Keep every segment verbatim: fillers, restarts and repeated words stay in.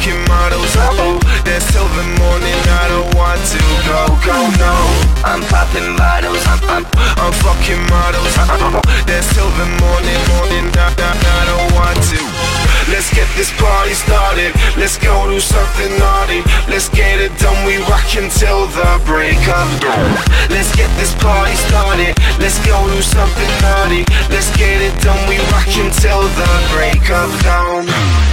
fucking models, oh. There's till the morning, I don't want to go, go, no. I'm popping bottles, I'm, I'm, I'm fucking models, oh. There's till the morning, morning, I, I, I don't want to. Let's get this party started, let's go do something naughty. Let's get it done, we rock until the break of dawn. Let's get this party started, let's go do something naughty. Let's get it done, we rock until the break of dawn.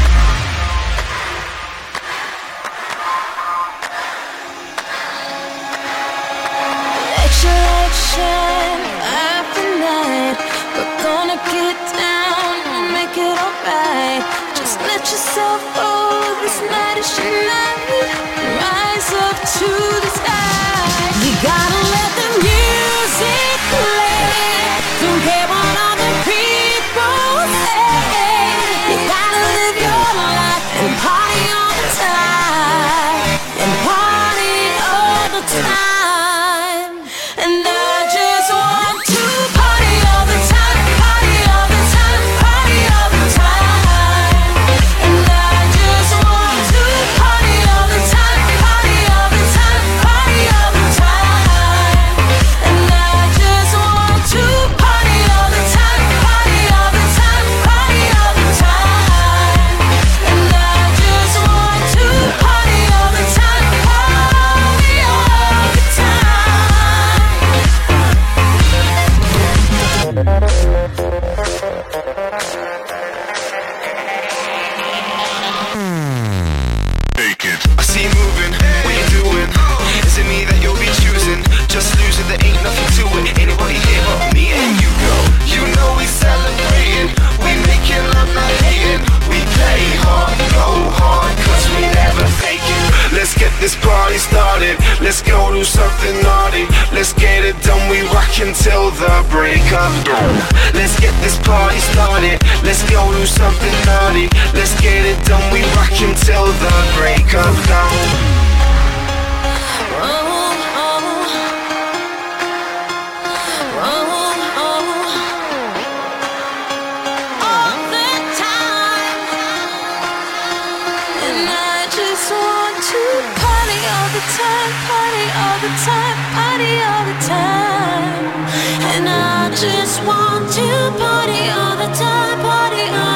Shine half the night. We're gonna get down and make it alright. Just let yourself go. This night is your night. Rise up to the sky. You gotta let the music play. Don't care what other people say. You gotta live your life and party all the time. And party all the time. And I just want to party all the time, party all the time, party all the time. And I just want to party all the time, party all the time, party all the time. And I just want to party all the time, party all the time, party all the time. And I just want to party all the time, party all the time. I see you moving, what you doing? Is it me that you'll be choosing? Just losing, there ain't nothing to it. Ain't nobody here but me and you, girl. You know we celebrating, we making love, not hating. We play hard, go hard, cause we never fake it. Let's get this party started, let's go do something naughty. Let's get it done, we rock until the break of dawn. Let's get this party started, let's go do something naughty. Let's get it done, we rock until the break of dawn. Party all the time, party all the time. And I just want to party all the time, party all the time.